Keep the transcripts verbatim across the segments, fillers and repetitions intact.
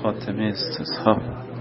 خاتمه استصحاب.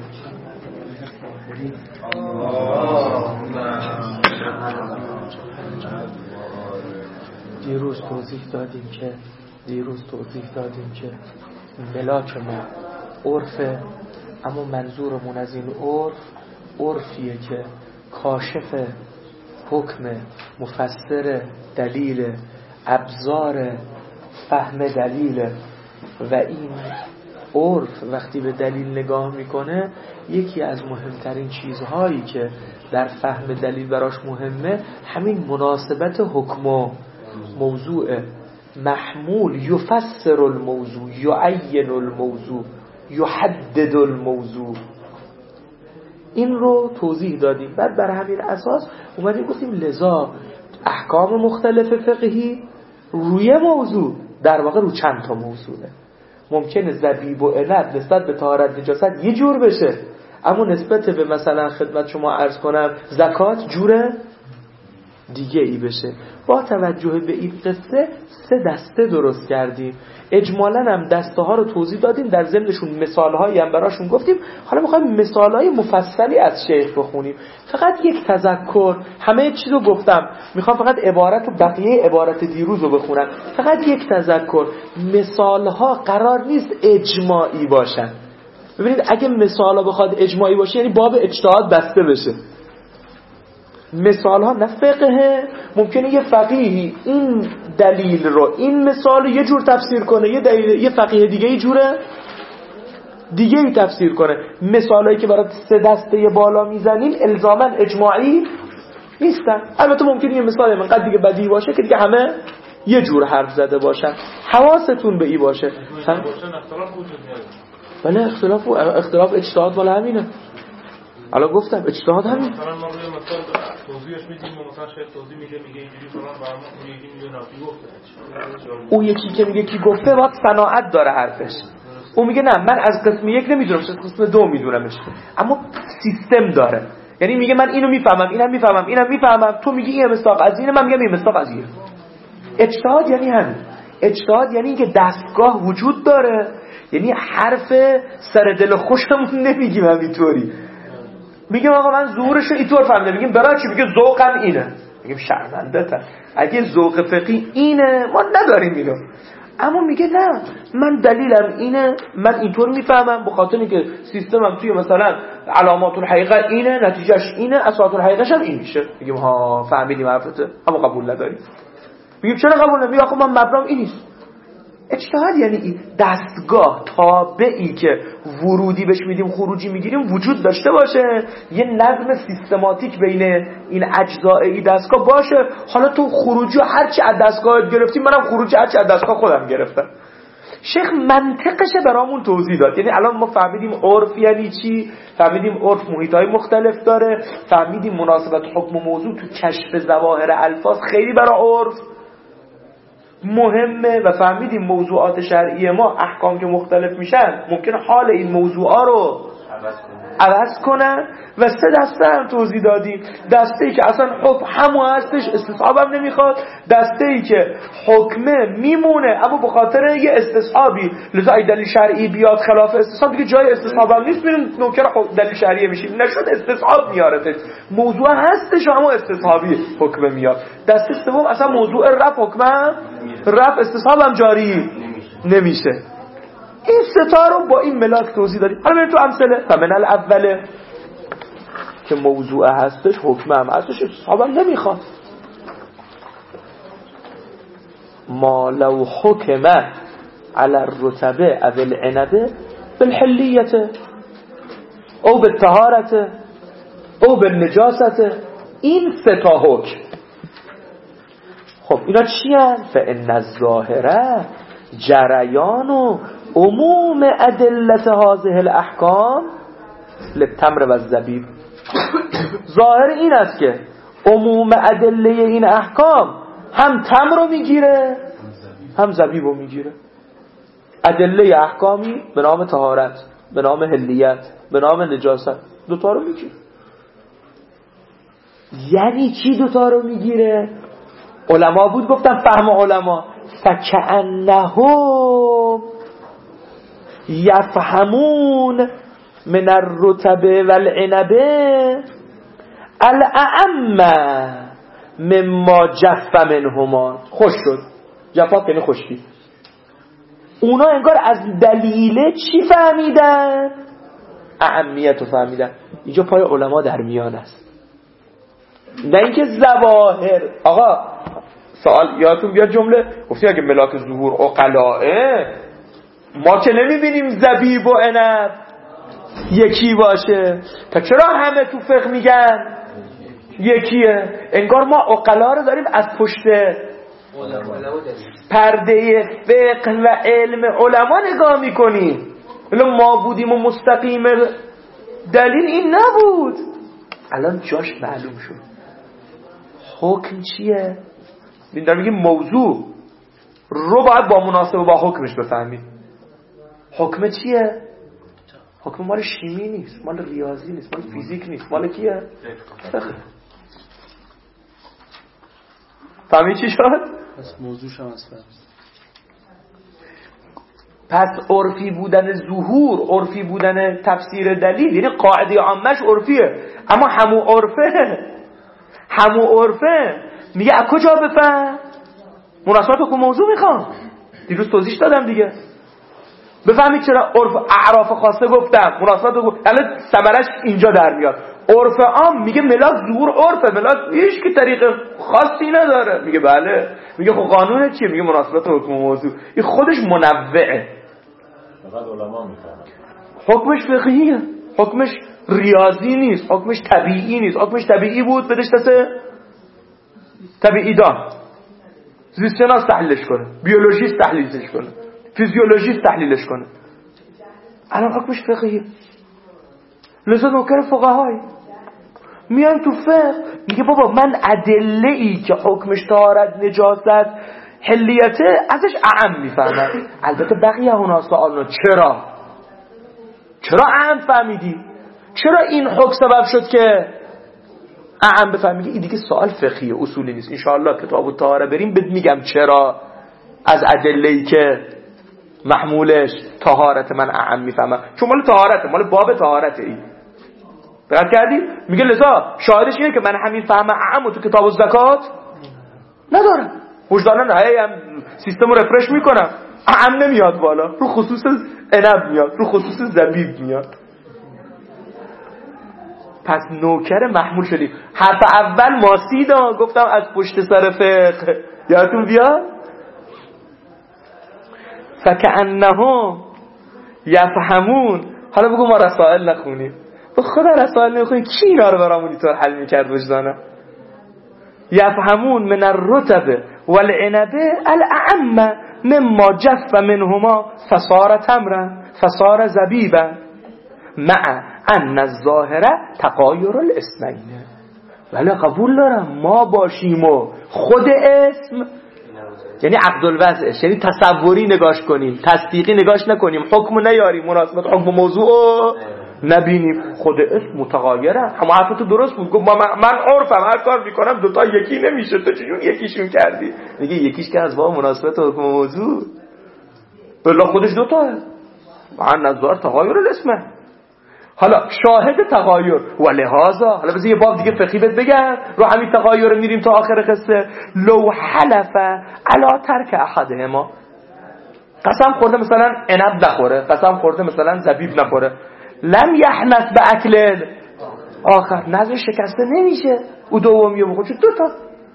دیروز توضیح دادیم که دیروز توضیح دادیم که ملاک ما عرفه، اما منظورمون از این عرف عرفیه که کاشف حکم، مفسر دلیل، ابزار فهم دلیل. و این عرف وقتی به دلیل نگاه میکنه یکی از مهمترین چیزهایی که در فهم دلیل براش مهمه همین مناسبت حکم و موضوع. محمول یفسر الموضوع، یعین الموضوع، یحدد الموضوع. این رو توضیح دادیم. بعد بر همین اساس اومدیم گفتیم لذا احکام مختلف فقهی روی موضوع، در واقع رو چند تا موضوعه. ممکنه زبیب و عنب نسبت به طهارت نجاست یه جور بشه، اما نسبت به مثلا خدمت شما عرض کنم زکات جور دیگه ای بشه. با توجه به این قصه سه دسته درست کردیم. اجمالاً هم دسته ها رو توضیح دادیم، در ضمنشون مثال هایی هم براشون گفتیم. حالا میخوایم مثال های مفصلی از شیخ بخونیم. فقط یک تذکر، همه چیز رو گفتم، میخوام فقط عبارت و بقیه عبارت دیروز رو بخونم. فقط یک تذکر، مثال ها قرار نیست اجماعی باشن. ببینید اگه مثال ها بخواد اجماعی باشه یعنی باب اجتهاد بسته بشه. مثال ها نه فقهه، ممکنه یه فقیهی این دلیل رو، این مثال رو یه جور تفسیر کنه، یه دلیل یه فقیه دیگه یه جوره دیگه ای تفسیر کنه. مثالایی که برای سه دسته بالا میزنیم الزاما اجماعی نیستن. البته ممکنه یه مثال من قد دیگه بدیهی باشه که دیگه همه یه جور حرف زده باشن. حواستون به این باشه. بله اختلاف و اختلاف اجتهاد مال همینه. حالا گفتم اجتهاد همین. مثلا ما روی مثال توضیحش میدیم و مثلا شاید توضیح میگه میگه اینجوری فلان برام اون یکی میگه نه کی گفته. اون یکی که میگه کی گفته باید صناعت داره حرفش. اون میگه نه من از قسم یک نمیدونم، از قسم دو میدونمش، اما سیستم داره. یعنی میگه من اینو میفهمم، اینم میفهمم، اینم میفهمم، تو میگی این مصداق از اینه، من میگم این مصداق از اینه. اجتهاد یعنی همین. اجتهاد یعنی اینکه دستگاه وجود داره، یعنی حرف سر دل خوشمون نمیگیم همینطوری. میگم آقا من ظهورش رو اینطور فهمیدم، میگیم برای چی؟ میگه ذوقم اینه. میگیم شرمنده تا اگه ذوق فقهی اینه ما نداریم اینو. اما میگه نه من دلیلم اینه، من اینطور میفهمم، به خاطر اینکه سیستمم توی مثلا علامات الحقیقه اینه، نتیجهش اینه، اساسات الحقیقه‌ش هم این میشه. میگیم ها فهمیدیم حرفته، اما قبول نداریم. میگیم چرا قبول نمی‌کنی؟ آخه من مبرم این نیست. اجتهاد یعنی این دستگاه تابعی که ورودی بهش میدیم خروجی میگیریم وجود داشته باشه، یه نظم سیستماتیک بین این اجزاء این دستگاه باشه. حالا تو خروجی هرچی از دستگاه گرفتیم، منم خروجی هرچی از دستگاه خودم گرفتم. شیخ منطقش برامون توضیح داد. یعنی الان ما فهمیدیم عرف یعنی چی، فهمیدیم عرف محیطای مختلف داره، فهمیدیم مناسبت حکم و موضوع تو کشف ظواهر الفاظ خیلی برای عرف مهمه، و فهمیدیم موضوعات شرعی ما احکام که مختلف میشن ممکنه حال این موضوعا رو عوض کنن. و سه دسته هم توضیح دادیم. دسته ای که اصلا حکم همون هستش، استصحاب هم نمیخواد. دسته ای که حکمه میمونه اما به خاطر یه استصحابی، لذا ای دلیل شرعی بیاد خلاف استصحاب دیگه جای استصحاب هم نیست، میرین نوکر دلیل شرعی میشیم، نشد استصحاب میارتش. موضوع هستش اما استصحابی حکمه میاد. دسته سوم اصلا موضوع رفع حکمه رفع استصحاب هم جاری نمیشه. این ستا رو با این ملاک توضیح دادیم. حالا بریم تو امثله. فمن الاوله که موضوع هستش حکم هم هستش، استصحاب هم نمیخواد. ما لو حکمه على الرتبه او العنبه بالحلیته او بالطهارته او بالنجاسته، این ستا حکم. خب اینا چی هست؟ فإن الظاهره جریان و عموم ادلت هذه الاحکام للتمر و الزبیب. ظاهر این است که عموم ادله این احکام هم تمر رو میگیره هم زبیب رو میگیره. ادله احکامی به نام طهارت، به نام حلیت، به نام نجاست، دوتا رو میگیره. یعنی چی دوتا رو میگیره؟ علما بود گفتن فهم علما فکأنهم یفهمون من الرطب والعنب الاعم مما جف منهما. خوش شد، جفاف یعنی خشکی. اونا انگار از دلیل چی فهمیدن؟ اهمیت رو فهمیدن. اینجا پای علما در میان است، نه اینکه ظواهر. آقا سوال یادتون بیاد جمله گفتی اگه ملاک ظهور عقلائه، ما که نمیبینیم زبیب و عنب یکی باشه، تا چرا همه تو فقه میگن یکیه؟ انگار ما عقلا رو داریم از پشت پرده فقه و علم علما نگاه میکنیم، ولی ما بودیم و مستقیم دلیل این نبود. الان جاش معلوم شد. حکم چیه؟ این دارم میگیم موضوع رو باید با مناسبه با حکمش بفهمید. حکم چیه؟ حکم مال شیمی نیست، مال ریاضی نیست، مال فیزیک نیست، مال کیه؟ فقه. فهمید چی شد؟ پس موضوعش هم از فقه. پس عرفی بودن ظهور، عرفی بودن تفسیر دلیل، یعنی قاعده عامش عرفیه، اما همو عرفه همو عرفه میگه از کجا بفهم؟ مناسبت حکم موضوع میخوام، دیروز توضیح دادم دیگه. بفهمید چرا عرف اعراف خاصه گفتم، مناسبت حکم، الان ثمرش اینجا در میاد. عرف عام میگه ملاک ظهور عرفه، ملاک هیچ کی طریق خاصی نداره. میگه بله. میگه خب قانون چیه؟ میگه مناسبت حکم موضوع. این خودش منوعه، فقط علما میفهمن. حکمش فقهیه، حکمش ریاضی نیست، حکمش طبیعی نیست. حکمش طبیعی بود بدش دست طبیعی دان، زیست شناس تحلیلش کنه، بیولوژیست تحلیلش کنه، فیزیولوژیست تحلیلش کنه. الان حکمش فقهیه. لذا نوکر فقهای میان تو فقه میگه بابا من ادله ای که حکمش طهارت، نجاست، حلیته ازش اعم میفهمم. البته بقیه اونا سوالنا چرا؟ چرا اعم فهمیدی؟ چرا این حکم سبب شد که اعم بفهمیدی؟ این دیگه سوال فقهیه، اصولی نیست. انشاءالله کتاب الطهاره بریم بهت میگم چرا از ادله ای که محمولش طهارت من اعم میفهمم، چون مال طهارته، مال باب طهارته. این دقت کردی؟ میگه لذا شاهدش اینه که من همین فهم اعم تو کتاب الزکات ندارم، وجدانن هم سیستم رو رفرش میکنم، اعم نمیاد بالا، رو خصوص عنب میاد، رو خصوص زبیب میاد. پس نوکر محمول شدی. حرف اول ماسیدا گفتم از پشت سر فقه، یادتون بیاد؟ فکأنهم یفهمون. حالا بگو ما رسائل نخونیم، به خدا رسائل نخونیم، کی اینا رو برامون اینطور حل میکرد وجدانه؟ یفهمون من الرطب والعنب الاعم مما جف منهما فصار تمرا فصار زبیبا مع ان الظاهر تغایر الاسمین. ولی قبول دارم ما باشیم و خود اسم، یعنی عقد الوضعش، یعنی تصوری نگاش کنیم، تصدیقی نگاش نکنیم، حکم نیاریم، مناسبت حکم موضوع نبینیم، خود اسم متغایره. اما حرفتو درست بود، گفت من, من عرفم هر کار میکنم دوتا یکی نمیشه، تو چجور یکیشون کردی؟ میگه یکیش که از باب مناسبت حکم موضوع بلا خودش دوتاه، مع نظر تغایر الاسم. حالا شاهد تغایر و لحاظا، حالا بذار یه باب دیگه فقهی بهت بگم رو همین تغایر میریم تا آخر قصه. لو حلف علی ترک احدهما، قسم خورده مثلا عنب نخوره، قسم خورده مثلا زبیب نخوره، لم یحنث به اکل آخر، نظر شکسته نمیشه او دومیو بخور، چون دو تا.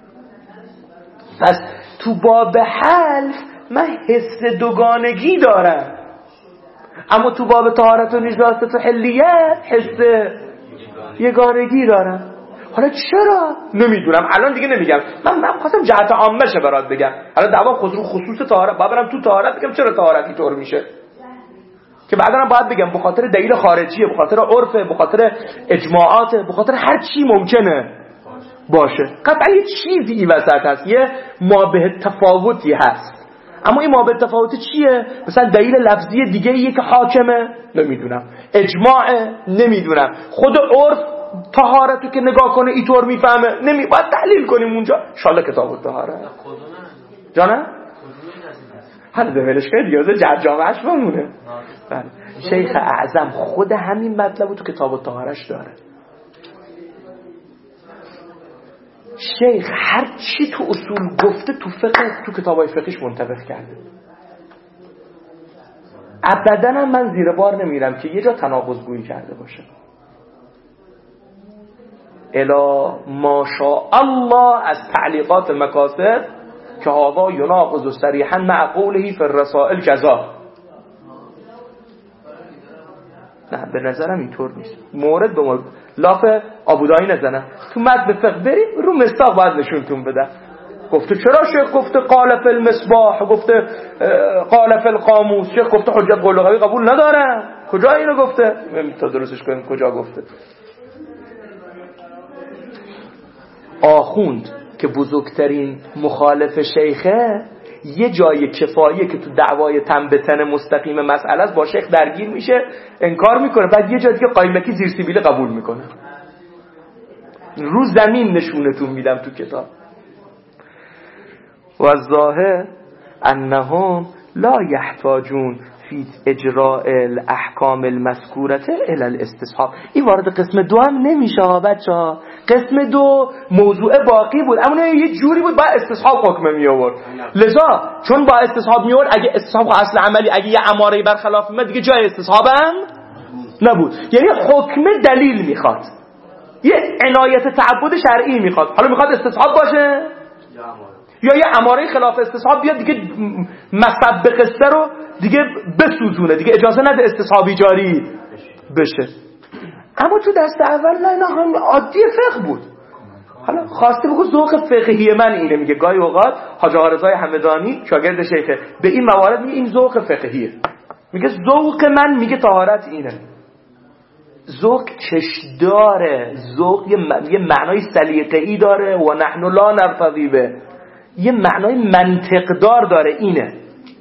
پس تو باب حلف من حس دوگانگی دارم، اما تو باب طهارت و نجاست و حلیت حس یگانگی دارم. حالا چرا؟ نمیدونم، الان دیگه نمیگم. من من خواستم جهت عامشه برات بگم. حالا دعوا خود رو خصوص طهارت، بعد برم تو طهارت بگم چرا طهارت اینطور میشه، که بعدا هم باید بگم به خاطر دلیل خارجیه، به خاطر عرفه، به خاطر اجماعاته، به خاطر هر چی ممکنه باشه. قطعا یه چیزی این وسط هست، یه مابه تفاوتی هست. اما این مابه تفاوتی چیه؟ مثلا دلیل لفظی دیگه ایه که حاکمه، نمیدونم، اجماع، نمیدونم، خود عرف طهارتو که نگاه کنه اینطور میفهمه، نمی باید تحلیل کنیم اونجا. ان شاءالله کتاب الطهاره جانه حالا به ولش کنید دیگه جرجامهش بمونه. بله. شیخ اعظم خود همین مطلبو تو کتاب الطهارش داره. شیخ هر چی تو اصول گفته تو فقه تو کتابای فقهیش منطبق کرده. ابداً هم من زیر بار نمیرم که یه جا تناقض گویی کرده باشه. الا ماشاء الله از تعلیقات مکاسب که هوا یناقض صریحا مع قوله فی الرسائل کذا. نه به نظرم اینطور نیست. مورد به مورد لاف آبودایی نزنم. تو متن فقه بریم رو مصداق باید نشونتون بدم. گفته چرا شیخ گفته قال فی المصباح، گفته قال فی القاموس، شیخ گفته حجت قول قوی قبول نداره. کجا اینو گفته؟ تا درستش کنیم کجا گفته. آخوند که بزرگترین مخالف شیخه یه جای کفاییه که تو دعوای تن به تن مستقیم مسئله است با شیخ درگیر میشه انکار میکنه، بعد یه جا دیگه قایمکی زیر سیبیل قبول میکنه. رو زمین نشونتون میدم تو کتاب. و الظاهر انهم لا يحتاجون فی اجراء الاحکام المذکوره الى الاستصحاب. این وارد قسم دو هم نمیشه بچه‌ها. قسم دو موضوع باقی بود اما یه جوری بود با استصحاب حکم می آورد. لذا چون با استصحاب می آورد اگه استصحاب اصل عملی اگه یه اماره برخلاف میاد دیگه جای استصحاب هم نبود. یعنی حکم دلیل میخواد، یه عنایت تعبد شرعی میخواد. حالا میخواد استصحاب باشه یا یه اماره خلاف استصحاب بیاد دیگه مسبب قصه رو دیگه بسوزونه، دیگه اجازه نده استصحابی جاری بشه. اما تو دست اول نه نه هم عادی فقه بود. حالا خواسته بگو ذوق فقهی من اینه. میگه گاهی اوقات حاج آقا رضای همدانی شاگرد شیخه به این موارد میگه این ذوق فقهیه. میگه ذوق من میگه طهارت اینه. ذوق چشداره، ذوق یه, م... یه معنای سلیقه‌ای داره و نحن لا نرتضی به، یه معنای منطقدار داره اینه.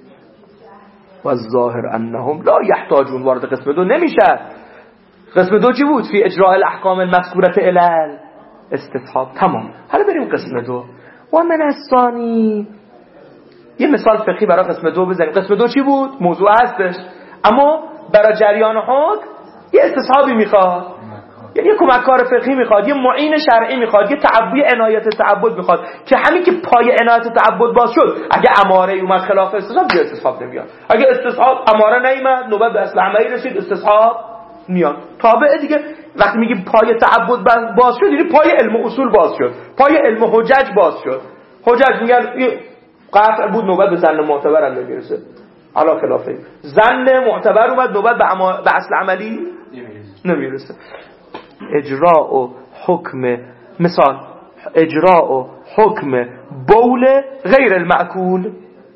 و الظاهر انهم لا یحتاجون وارد قسم دو نمیشه. قسم دو چی بود؟ فی اجراء الاحکام المذکوره الی استصحاب. تمام. حالا بریم قسم دو. و من الثانی یه مثال فقهی برای قسم دو بزنیم. قسم دو چی بود؟ موضوع هستش اما برای جریان حکم یه استصحابی میخواد، یعنی یه کمککار فقهی میخواد، یه معین شرعی میخواد، یه تعبیه عنایت تعبد میخواد که همین که پای عنایت تعبد باز شد اگه اماره اومد خلاف استصحاب دیگه استصحاب نمیاد. اگه استصحاب اماره نیامد نوبت به اصل عملی رسید استصحاب میاد. تابعه دیگه وقتی میگیم پای تعبد باز شد یعنی پای علم و اصول باز شد، پای علم و حجج باز شد. حجج میگن قطع بود نوبت به ظن معتبر هم نمیرسه. علا خلافه ظن معتبر اومد نوبت به, اما... به اصل عملی نمیرسه. اجراء و حکم مثال اجراء و حکم بول غیر المأکول.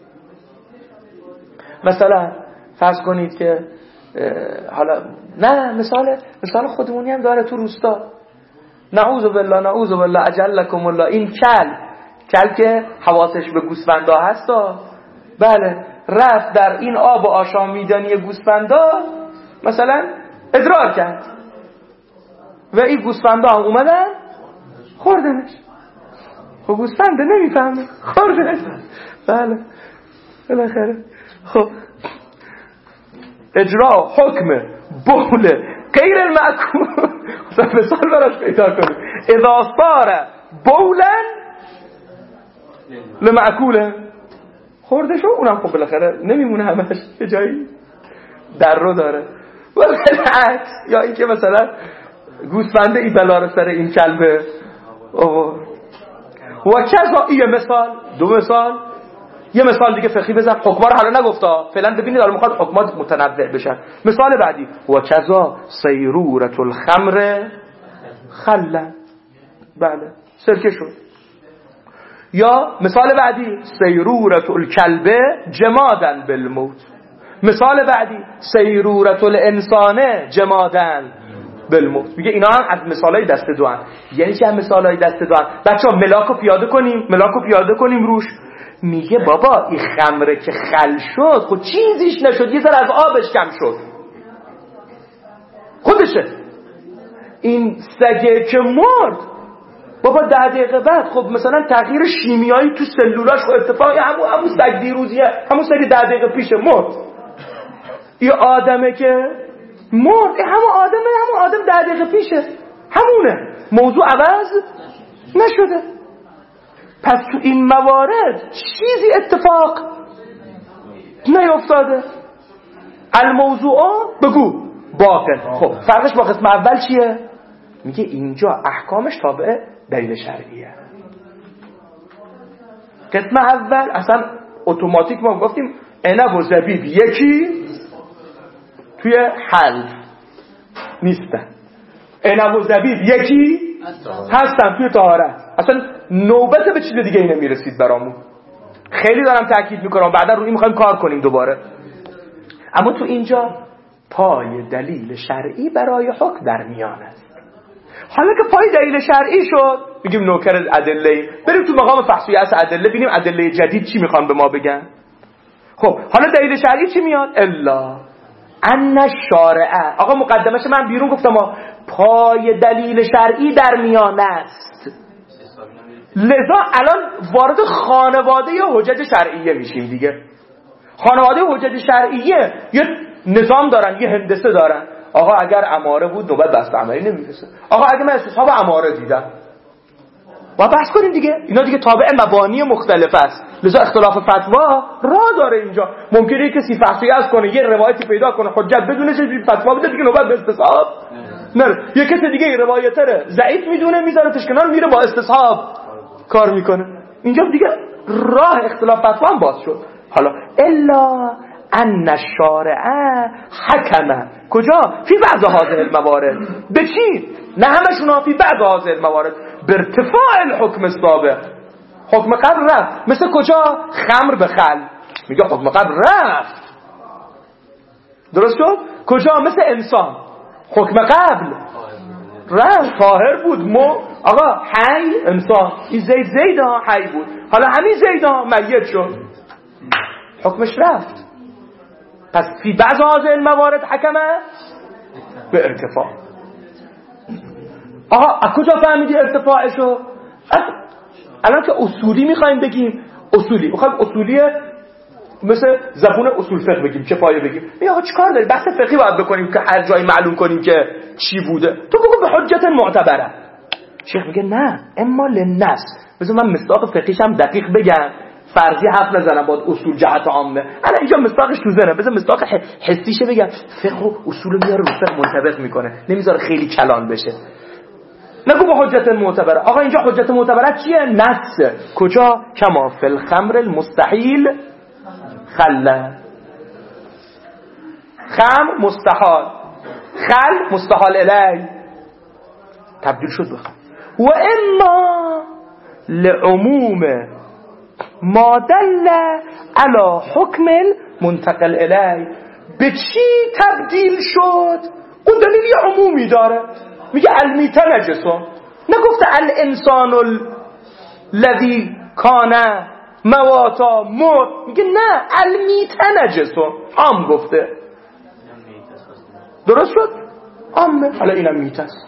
مثلا فرض کنید که حالا نه مثال مثال خودمونی هم داره تو روستا. نعوذ بالله نعوذ بالله اجلکم الله. این کل کل که حواسش به گوسفندا هستا، بله رفت در این آب آشامیدنی گوسفندا مثلا ادرار کرد و این گوسفندا هم اومدن خوردنش. خب گوسفنده نمیفهمه خوردنش. بله بالاخره خب اجرا حکم بول غیر المأکول. مثال براش پیدا کنیم. اذا صار بولا لمأکوله خورده شو اونم خب بالاخره نمیمونه همش یه جایی در رو داره. و بالعکس یا اینکه مثلا گوسفنده ای بلا سر این کلبه و کذا. این مثال دو مثال. یه مثال دیگه فقهی بزن. حکما رو حالا نگفتا فعلا ببینید حالا میخواد حکمات متنوع بشن. مثال بعدی و کذا سیرورة الخمر خلا. بله سرکه شد. یا مثال بعدی سیرورة الکلب جمادن بالموت. مثال بعدی سیرورة الانسان جمادن بالموت. میگه اینا هم از مثالای دست دو هم. یعنی چه مثالای دست دو هم؟ بچه‌ها ملاکو پیاده کنیم ملاکو پیاده کنیم روش. میگه بابا این خمره که خل شد خود چیزیش نشد، یه ذره از آبش کم شد خودشه. این سگه که مرد بابا ده دقیقه بعد خب مثلا تغییر شیمیایی تو سلولاش خب اتفاقی همون همون سگ دیروزیه، همون سگ ده دقیقه پیشه مرد. این آدمه که مرد همون آدمه، همون آدم ده دقیقه پیشه، همونه، موضوع عوض نشده. پس تو این موارد چیزی اتفاق نیفتاده. الموضوع بگو باطل. خب فرقش با قسم اول چیه؟ میگه اینجا احکامش تابع دلیل شرعیه. قسم اول اصلا اتوماتیک ما گفتیم عنب و زبیب یکی توی حل نیستن، عنب و زبیب یکی هستن توی طهارت. اصلا نوبت به چیز دیگه ای نمیرسید برامون. خیلی دارم تاکید میکنم، بعدا روی میخوایم کار کنیم دوباره. اما تو اینجا پای دلیل شرعی برای حکم در میان است. حالا که پای دلیل شرعی شد میگیم نوکر ادله، بریم تو مقام فحصی از ادله ببینیم ادله جدید چی میخوان به ما بگن. خب حالا دلیل شرعی چی میاد؟ الا ان الشارع. آقا مقدمش من بیرون گفتم پای دلیل شرعی در میان است، لذا الان وارد خانواده حجج شرعیه میشیم دیگه. خانواده حجج شرعیه یه نظام دارن، یه هندسه دارن. آقا اگر اماره بود نوبت بحث عملی نمیرسه. آقا اگه من استصحاب اماره دیدم با بحث کنیم دیگه. اینا دیگه تابع مبانی مختلف است، لذا اختلاف فتوا راه داره. اینجا ممکنه کسی فحصی از کنه، یه روایتی پیدا کنه حجت بدونه چه فتوا بده دیگه، نوبت به استصحاب نه. یه کسی دیگه روایتره ضعیف میدونه میذاره تشکنان میره با استصحاب کار میکنه. اینجا دیگه راه اختلاف فتوا هم باز شد. حالا الا ان الشارع حکم کجا؟ فی بعض هذه الموارد. به چی؟ نه همشون، فی بعض هذه الموارد به ارتفاع الحکم السابق. حکم قبل رفت. مثل کجا؟ خمر به خل میگه حکم قبل رفت، درست شد؟ کجا؟ مثل انسان حکم قبل رفت، طاهر بود. مو آقا حی انسان، این زید زید ها حی بود، حالا همین زید ها میت شد، حکمش رفت. پس فی بعض هذه الموارد حکمه به ارتفاع. آقا از کجا فهمیدی ارتفاعشو؟ الان که اصولی میخوایم بگیم، اصولی میخوایم اصولیه مثل زبون اصول فقه بگیم، چه پایه بگیم. آقا چیکار داری؟ بحث فقهی باید بکنیم که هر جایی معلوم کنیم که چی بوده. تو بگو به حجت معتبره. شیخ میگه نه، اما للنص. بذار من مصداق فقهیش هم دقیق بگم، فرضی حرف نزنم، باید اصول جهت عامه. الان اینجا مصداقش تو زنه، بذار مصداق حسیشه بگم. فقه و اصول میاره رو فقه منطبق میکنه، نمیذاره خیلی کلان بشه. نگو به حجت معتبره. آقا اینجا حجت معتبره چیه؟ نص. کجا؟ کما فی الخمر المستحیل خل. خمر مستحال، خل مستحال الی، تبدیل شد بخم. و اما لعموم ما دل علی حکم منتقل الی. به چی تبدیل شد؟ اون دلیل یه عمومی داره، میگه المیته نجسون. نگفته الانسان الذی کان مواتا مرد، میگه نه المیته نجسون، عام گفته. درست شد؟ عامه. حالا اینم میته است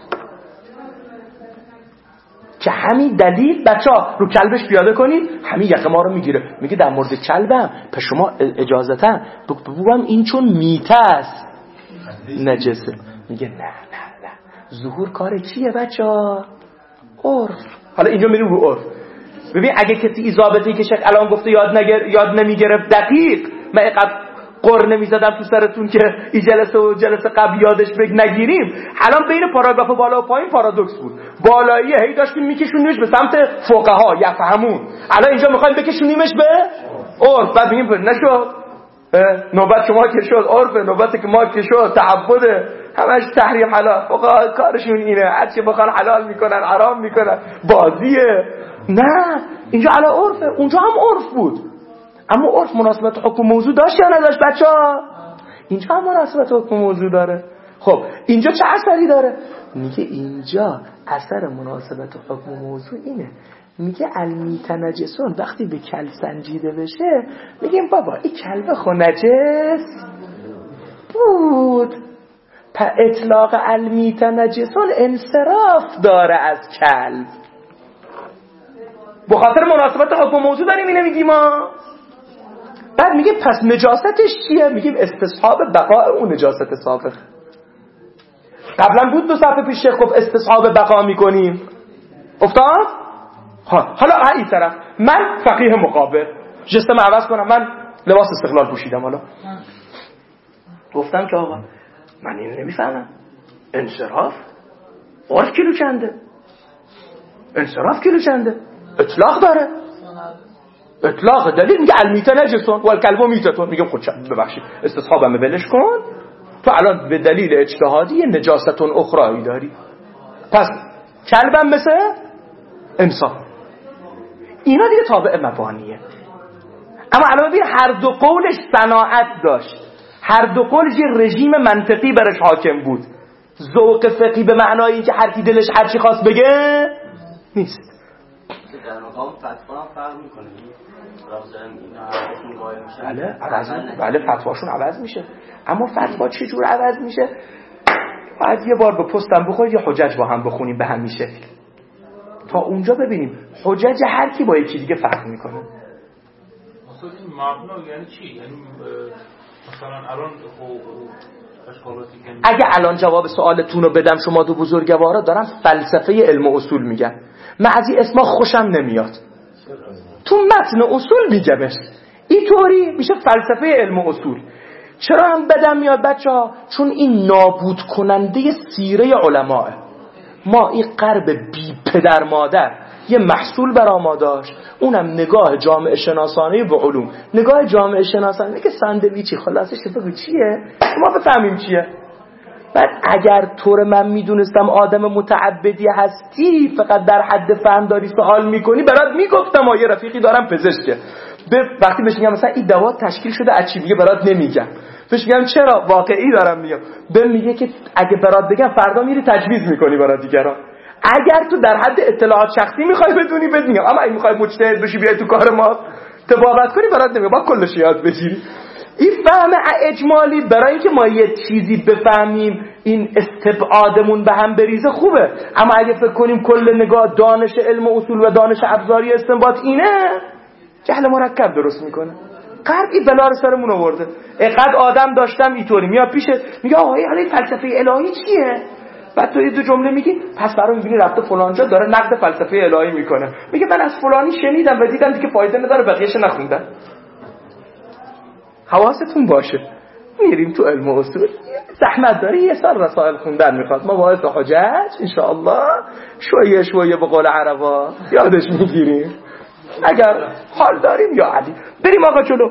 که همین دلیل بچه ها رو کلبش پیاده کنید، همین یقه ما رو میگیره. میگه در مورد کلبم پس شما اجازتا بگویم این چون میته است نجسه. میگه نه نه نه، ظهور کار چیه بچه ها؟ عرف. حالا اینجا میریم رو عرف. ببین اگه کسی این ضابطه‌ای که شیخ الان گفته یاد نگر... یاد نمیگرفت دقیق، من اینقدر قر نمیزدم تو سرتون که این جلسه و جلسه قبل یادش بگ نگیریم. الان بین پاراگراف بالا و پایین پارادوکس بود. بالایی هی داشتیم میکشونیمش به سمت فقها یفهمون، الان اینجا میخوایم بکشونیمش به عرف. بعد میگیم نشد، نوبت شما که شد عرف، نوبت که ما که شد تعبده، همش تحریم حلال. فقها کارشون اینه، هر چی بخوان حلال میکنن حرام میکنن، بازیه. نه اینجا علی عرفه، اونجا هم عرف بود. اما عرف مناسبت حکم موضوع داشت یا نداشت بچه ها؟ اینجا هم مناسبت حکم موضوع داره. خب اینجا چه اثری داره؟ میگه اینجا اثر مناسبت حکم موضوع اینه، میگه المیتنجسون وقتی به کل سنجیده بشه میگیم بابا این کلب خو نجس بود، پس اطلاق المیتنجسون انصراف داره از کلب. به خاطر مناسبت حکم موضوع داریم اینو میگیم ما. بعد میگه پس نجاستش چیه؟ میگیم استصحاب بقاء اون نجاست سابق. قبلا بود دو صفحه پیش گفت استصحاب بقا میکنیم، افتاد؟ حالا این طرف من فقیه مقابل جستم عوض کنم، من لباس استقلال پوشیدم، حالا گفتم که آقا من اینو نمیفهمم، انصراف عرف کیلو چنده؟ انصراف کیلو چنده؟ اطلاق داره، اطلاق دلیل میگه المیته نجسون و الکلب میتتون. میگم خود ببخشید استصحابم بلش کن، تو الان به دلیل اجتهادی نجاستون اخرایی داری، پس کلبم مثل انسان. اینا دیگه تابع مبانیه. اما الان ببین هر دو قولش صناعت داشت، هر دو قولش یه رژیم منطقی برش حاکم بود. ذوق فقهی به معنای که هر کی دلش هر چی خواست بگه نیست. در مقام فتوا هم فرق میکنه. بله عوض بله فتواشون عوض میشه. اما فتوا چه جور عوض میشه؟ باید یه بار به پستم بخورید یه حجج با هم بخونیم به همین شکل، تا اونجا ببینیم حجج هر کی با یکی دیگه فرق میکنه. اصلا این مبنا یعنی چی؟ یعنی مثلا الان اشکالاتی که اگه الان جواب سوالتون رو بدم شما دو بزرگوارا دارن فلسفه علم و اصول میگن، من از این اسما خوشم نمیاد، تو متن اصول میگمش، این طوری میشه فلسفه علم و اصول. چرا هم بدم میاد بچه ها؟ چون این نابود کننده سیره علماه. ما این غرب بی پدر مادر یه محصول برا ما داشت، اونم نگاه جامعه شناسانه به علوم. نگاه جامعه شناسانه که ساندویچی خلاصش بگو چیه؟ ما بفهمیم چیه. بعد اگر طور من میدونستم آدم متعبدی هستی فقط در حد فهم داری سوال میکنی، برات میگفتم آیه رفیقی دارم پزشکه، وقتی بهش میگم مثلا این دوا تشکیل شده از چی، میگه برات نمیگم. بهش میگم چرا، واقعی دارم میگم، به میگه که اگه برات بگم فردا میری تجویز میکنی برای دیگران. اگر تو در حد اطلاعات شخصی میخوای بدونی بهت میگم، اما اگه میخوای مجتهد بشی بیای تو کار ما تبابت کنی برات نمیگم، با کلش یاد بگیری. این فهم اجمالی برای اینکه ما یه چیزی بفهمیم این استبعادمون به هم بریزه خوبه، اما اگه فکر کنیم کل نگاه دانش علم و اصول و دانش ابزاری استنباط اینه، جهل مرکب درست میکنه. غرب این بلا رو سرمون آورده. اینقدر آدم داشتم اینطوری میاد پیش میگه آقا حالا این فلسفه الهی چیه؟ بعد تو یه دو جمله میگی، پس برام میبینی رفته فلانجا داره نقد فلسفه الهی میکنه، میگه من از فلانی شنیدم و دیدم دیگه فایده نداره بقیه‌اش نخوندم. حواستون باشه، میریم تو علم و اصول زحمت داری، یه سال رسائل خوندن میخواد، ما باعث حجج انشاءالله شویه شویه به قول عربا یادش میگیریم. اگر حال داریم یا علی بریم آقا جلو.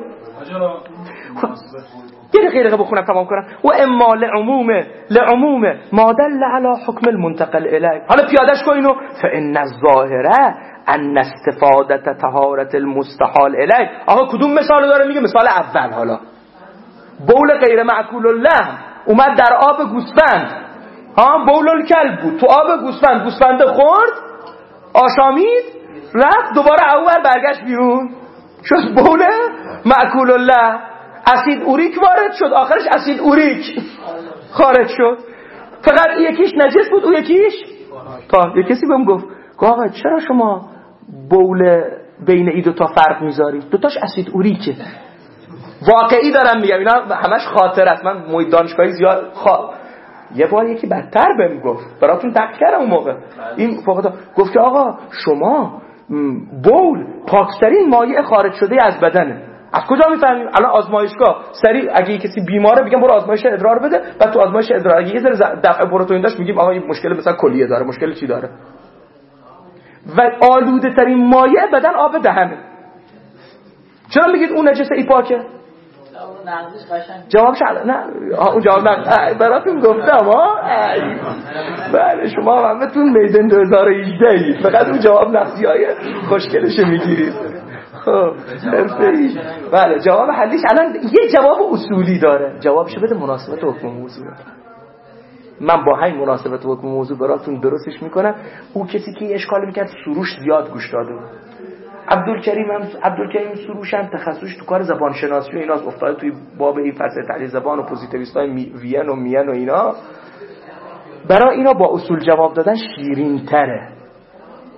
یه دقیقه بخونم تمام کنم. و اما لعموم لعموم ما دل علی حکم المنتقل الیه. حالا پیادش کن اینو. فان الظاهره ان استفاده طهارت المستحال الیه. آقا کدوم مثال داره میگه؟ مثال اول. حالا بول غیر معکول اللحم اومد در آب گوسفند، ها بول الکلب بود تو آب گوسفند، گوسفند خورد آشامید رفت دوباره اول برگشت بیرون شد بول معکول اللحم، اسید اوریک وارد شد، آخرش اسید اوریک خارج شد. فقط یکیش نجس بود، اون یکیش تا یک کسی بهم گفت آقا چرا شما بول بین این دو تا فرق میذارید؟ دوتاش اسید اوریکه. واقعی دارم میگم، اینا همش خاطر است، من محیط دانشگاهی زیاد خوا... یه بار یکی بدتر بهم گفت، براتون دقیق کردم اون موقع، این فقط گفت که آقا شما بول پاکترین مایع خارج شده از بدنه، از کجا میفهمیم؟ الان آزمایشگاه سریع اگه کسی بیماره میگم برو آزمایش ادرار بده، بعد تو آزمایش ادرار اگه یه ذره دفع پروتئین داشت میگیم آقا این مشکل مثلا کلیه داره، مشکل چی داره. و آلوده ترین مایع بدن آب دهنه. چرا میگید اون نجسه ای پاکه؟ جوابش نه اون جواب نه براتون گفتم ها. بله شما همتون میدن دو هزار و هجده اید، فقط اون جواب نقضی‌های خوشگلش میگیرید. خب حرفه‌ای. بله جواب حلیش الان یه جواب اصولی داره، جوابش بده مناسبت حکم موضوع. من با همین مناسبت حکم موضوع براتون درستش میکنم. او کسی که اشکال میکرد سروش زیاد گوش داده بود. عبدالکریم هم عبدالکریم سروش هم تخصصش تو کار زبان شناسی و ایناست، افتاده توی باب این فصل تحلیل زبان و پوزیتیویستای می، وین و مین و اینا. برای اینا با اصول جواب دادن شیرین تره.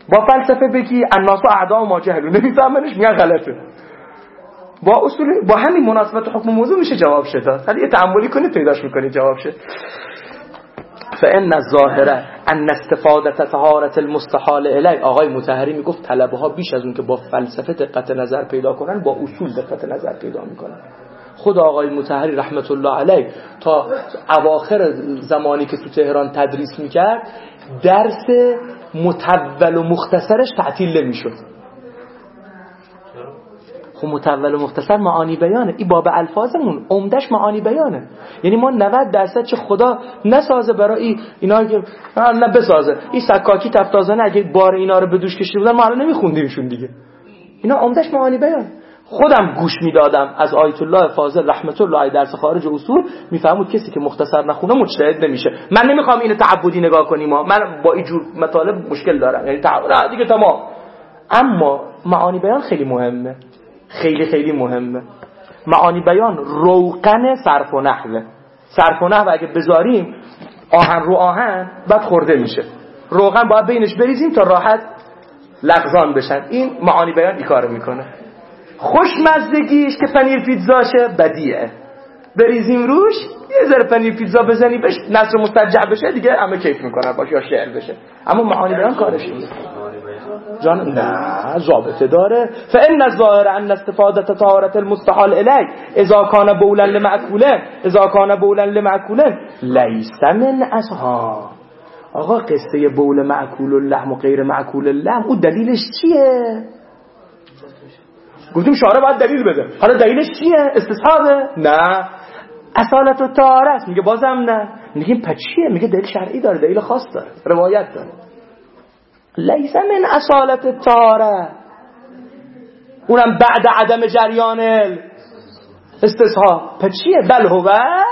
با فلسفه بگی الناس اعداء ما جهلوا نمیفهمنش میگن غلطه. با اصول با همین مناسبت حکم موضوع میشه جواب شد. ولی یه تأملی کنید پیداش میکنید جواب شد. فإن الظاهره ان استفاده طهارت المستحال الی. آقای مطهری میگفت طلبه ها بیش از اون که با فلسفه دقت نظر پیدا کنن با اصول دقت نظر پیدا میکنن. خود آقای مطهری رحمت الله علیه تا اواخر زمانی که تو تهران تدریس میکرد درس متول و مختصرش تعطیل نمیشد. خب متول و مختصر معانی بیانه. این باب الفاظمون عمدش معانی بیانه. یعنی ما نود درصد چه خدا نسازه برای اینا که نه بسازه. این سکاکی تفتازانه اگه بار اینا رو به دوش کشیده بودن ما الان نمیخوندیمشون دیگه. اینا عمدش معانی بیان. خودم گوش میدادم از آیت الله فاضل رحمت الله علیه درس خارج اصول میفهمود کسی که مختصر نخونه مجتهد نمیشه. من نمیخوام اینو تعبدی نگاه کنیم ما. من با این جور مطالب مشکل دارم. یعنی تعبد دیگه تمام. اما معانی بیان خیلی مهمه. خیلی خیلی مهمه. معانی بیان روغن صرف و نحوه. صرف و نحو اگه بذاریم آهن رو آهن بعد خورده میشه. روغن باید بینش بریزیم تا راحت لغزان بشن. این معانی بیان این کارو میکنه. خوشمزدگیش که پنیر پیتزاشه بدیعه. بریزیم روش یه ذره پنیر پیتزا بزنی بهش نصر مسترجع بشه دیگه همه کیف میکنن باشه یا شعر بشه. اما معانی بیان کارش نیست. جان نه ضابطه داره. فإن الظاهر ان استفاده طهارت المستحال الی اذا كان بولا لمأكولا اذا كان بولا لمأكولا ليس من اصحاب. آقا قصه بول معکول اللحم و غیر معکول اللحم اون دلیلش چیه؟ گفتیم شارع باید دلیل بده. حالا دلیلش چیه؟ استصحابه؟ نه اصالت و طهاره است. میگه بازم نه. میگیم پس چیه؟ میگه دلیل شرعی داره، دلیل خاص داره، روایت داره. لیس من اصالت الطهاره، اونم بعد عدم جریان استصحاب. پس چیه؟ بل هو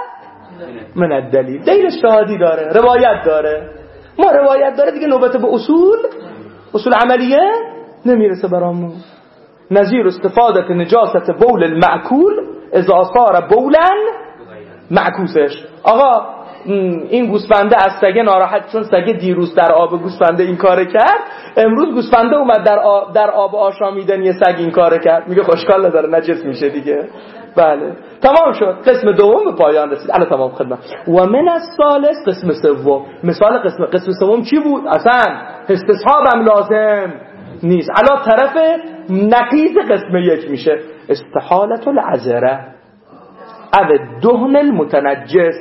من الدلیل. دلیل شهادی داره، روایت داره. ما روایت داره دیگه نوبت به اصول اصول عملیه نمیرسه برامون. نظیر استفاده نجاست بول المعکول اذا صار بولا معکوسش. آقا این گوسفنده از سگه ناراحت چون سگه دیروز در آب گوسفنده این کار کرد، امروز گوسفنده اومد در آب در آب آشامیدن یه سگ این کار کرد، میگه خوشحال نداره نجس میشه دیگه. بله تمام شد. قسم دوم به پایان رسید. الان تمام خدمت. و من الثالث قسم سوم. مثال قسم قسم سوم چی بود؟ اصلا استصحابم لازم نیست. علا طرف نقیض قسم یک میشه استحالت العذره او دهن المتنجس.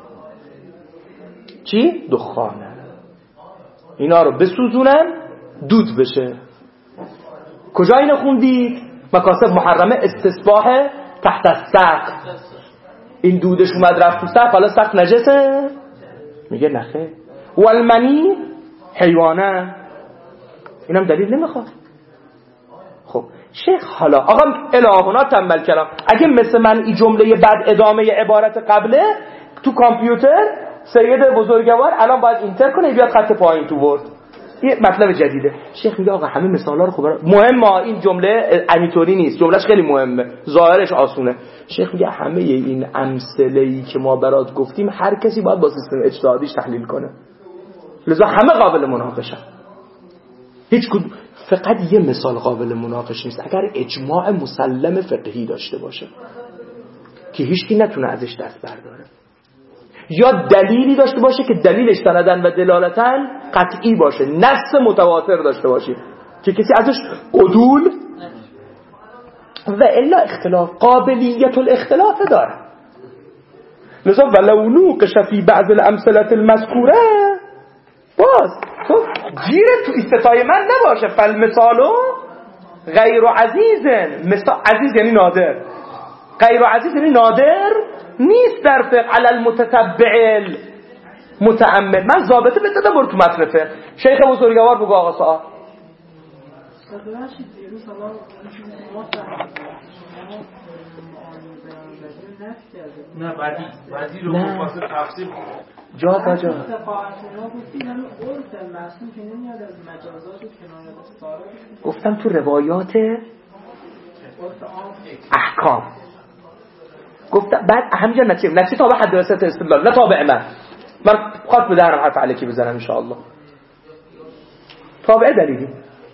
چی؟ دخانه. اینا رو بسوزونن دود بشه. کجا اینو خوندید؟ مکاسب محرمه استصباح تحت السقف. این دودش اومد رفت تو سقف، حالا سقف نجسه؟ میگه نخه. والمنی حیوانه. اینم دلیل نمیخواد. خب شیخ حالا آقا الهونا تنبل کلام، اگه مثل من این جمله بعد ادامه عبارت قبله تو کامپیوتر سید بزرگوار الان باید اینتر کنه بیاد خط پایین تو ورد، یه مطلب جدیده. شیخ میگه آقا همه مثالا رو خوب مهمه، این جمله اینطوری نیست، جملهش خیلی مهمه، ظاهرش آسونه. شیخ میگه همه این امثله‌ای که ما برات گفتیم هر کسی باید با سیستم اجتهادیش تحلیل کنه، لذا همه قابل مناقشه. هیچ کدوم فقط یه مثال قابل مناقشه نیست اگر اجماع مسلم فقهی داشته باشه که هیچکی نتونه ازش دست برداره، یا دلیلی داشته باشه که دلیلش سندن و دلالتن قطعی باشه، نص متواتر داشته باشه که کسی ازش عدول و الا اختلاف قابلیت الاختلاف داره. لذا ولو نوقش فی بعض الامثله المذکوره، باز تو گیر تو استطاعه من نباشه. فالمثالو غیر عزیزن، مثال عزیز یعنی نادر، غیر عزیز یعنی نادر نیست در فقه علی المتتبع متعمد. من ضابطه بدادم برو تو متن فقه. شیخ بزرگوار بگو آقا سوال. نه بعدی بعدی رو مفصل تفصیل جا با جا گفتم تو روایات احکام گفتم بعد همینجا نتیجه نتیجه تابع حد وسط استدلال نه تابع من من خاط به درم حرف علیکی بزنم ان شاء الله. تابع دلیلی.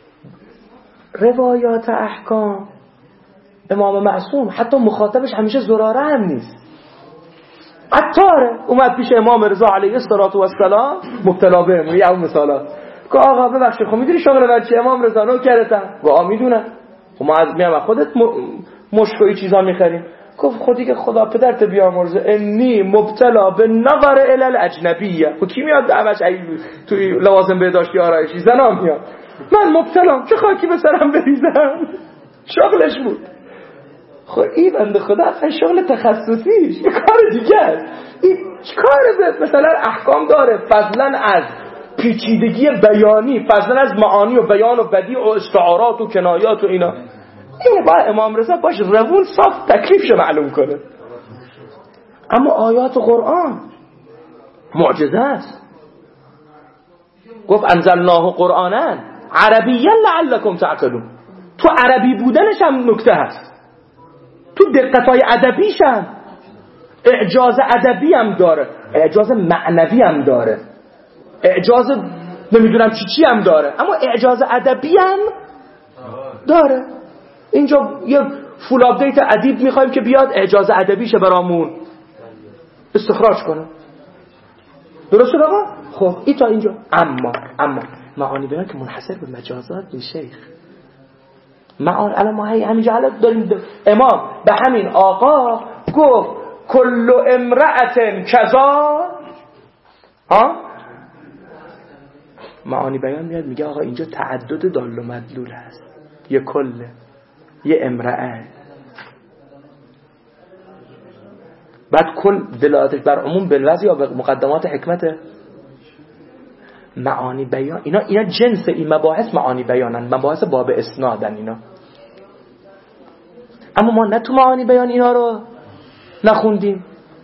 روایات احکام امام معصوم حتی مخاطبش همیشه زراره هم نیست، عطاره. اومد پیش امام رضا علیه السلام مبتلا بهمون یه اون مثالا که آقا ببخشید خب میدونی شغل من چیه؟ امام رضا نوکرتم. گفت آ میدونم. خب ما از میام خودت مشک و این چیزا میخریم. گفت خودی که خدا پدرت بیامرزه انی مبتلا به نظر الی الاجنبیه. خب کی میاد دعوش توی لوازم بهداشتی آرایشی؟ زنا میاد. من مبتلام، چه خاکی به سرم بریزم؟ شغلش بود. خب این بنده خدا اصلا شغل تخصصیش یه کار دیگه است. این کار به مثلا احکام داره، فضلا از پیچیدگی بیانی، فضلا از معانی و بیان و بدیع و استعارات و کنایات و اینا. این با امام رضا باش روون صاف تکلیفش معلوم کنه. اما آیات قرآن معجزه است. گفت انزلناه قرآنا عربیا لعلکم تعقلون. تو عربی بودنش هم نکته هست، تو دقتای ادبیش هم، اعجاز ادبی هم داره، اعجاز معنوی هم داره، اعجاز نمیدونم چی چی هم داره، اما اعجاز ادبی هم داره. اینجا یه فول آپدیت ادیب میخوایم که بیاد اعجاز ادبیشه برامون استخراج کنه. درسته آقا؟ خب این تا اینجا. اما اما معانی بیان که منحصر به مجازات نیست شیخ. معانی الان ما همینجا حالا داریم امام به همین آقا گفت کل امرأة کذا. ها معانی بیان میاد میگه آقا اینجا تعدد دال و مدلول هست، یه کله، یه امرأه. بعد کل دلالتش بر عموم بالوضع یا به مقدمات حکمته. معانی بیان اینا اینا جنس این مباحث معانی بیانن، مباحث باب اسنادن اینا. اما ما نه تو معانی بیان اینا رو نخوندیم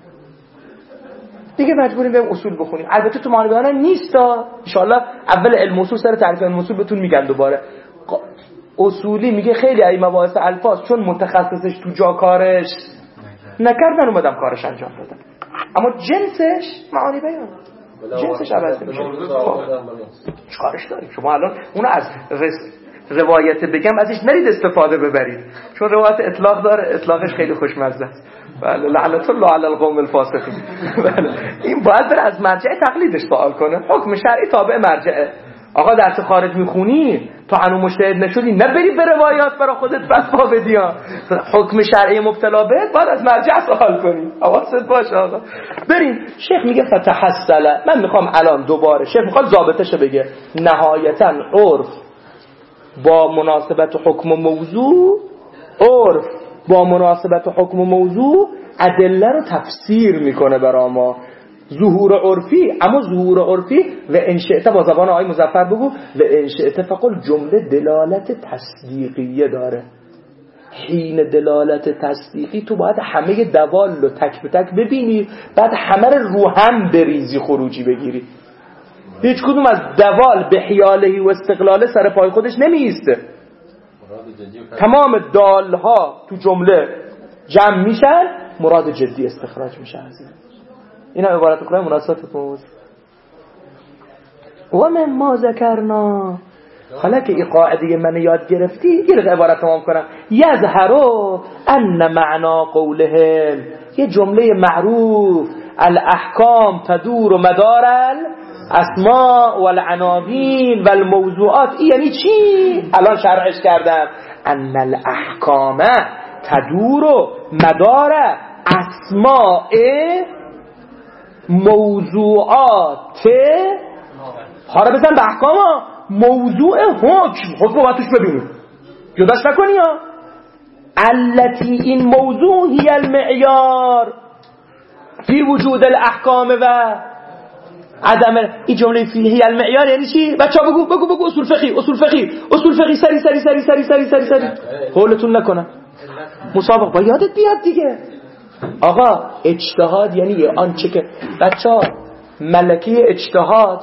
دیگه، مجبوریم بریم اصول بخونیم. البته تو معانی بیان نیستا، ان شاء الله اول علم اصول سر تعریف علم اصول بهتون میگن دوباره. اصولی میگه خیلی ای مباحث الفاظ چون متخصصش تو جا کارش نکردن اومدم کارش انجام دادم، اما جنسش معانی بیان، جنسش عوض میشه. چیکارش داریم؟ شما الان اون از روایت بگم ازش نرید استفاده ببرید، چون روایت اطلاق داره، اطلاقش خیلی خوشمزه است. بله لعنت الله علی القوم الفاسقین. بله این باید بره از مرجع تقلیدش سوال کنه. حکم شرعی تابع مرجعه. آقا درس خارج میخونی تو هنوز مجتهد نشدی، نه بری به روایات برای خودت فتوا بدی. حکم شرعی مبتلا به باید از مرجع سوال کنی. حواست باشه آقا. بریم. شیخ میگه فتحصل. من میخوام الان دوباره شیخ میخواد ضابطش بگه. نهایتا عرف با مناسبت حکم و موضوع، عرف با مناسبت حکم و موضوع ادله رو تفسیر میکنه برای ما. ظهور عرفی، اما ظهور عرفی و انشئت با زبان آقای مظفر بگو و انشئت فقل جمله دلالت تصدیقیه داره. حین دلالت تصدیقی تو باید همه دوال رو تک به تک ببینی، بعد همه رو هم بریزی خروجی بگیری. هیچ کدوم از دوال به حیالهی و استقلاله سر پای خودش نمیسته. تمام دالها تو جمله جمع میشن، مراد جدی استخراج میشه از این. اینا عبارت کلای مناسبت موضوع. و من ما ذکرنا. حالا که این قاعده من یاد گرفتی یه دقیقه عبارت تمام کنم. یظهروا ان معنا قولهم، یه جمله معروف الاحکام تدور مدار الاسماء والعناوین والموضوعات. این یعنی چی؟ الان شرحش کردم. ان الاحکام تدور مدار اسماء موضوعات. حالا بزن به احکام ها. موضوع حکم، حکم باید توش ببینیم، جداش نکنی ها. التي این موضوع هی المعیار فی وجود الاحکام و عدم. این جمله فی هی المعیار یعنی چی؟ بچه ها بگو بگو بگو اصول فقهی اصول فقهی اصول فقهی سری سری سری سری سری سری سری قولتون نکنم مسابق با یادت بیاد دیگه. آقا اجتهاد یعنی آنچه که بچه ها ملکه اجتهاد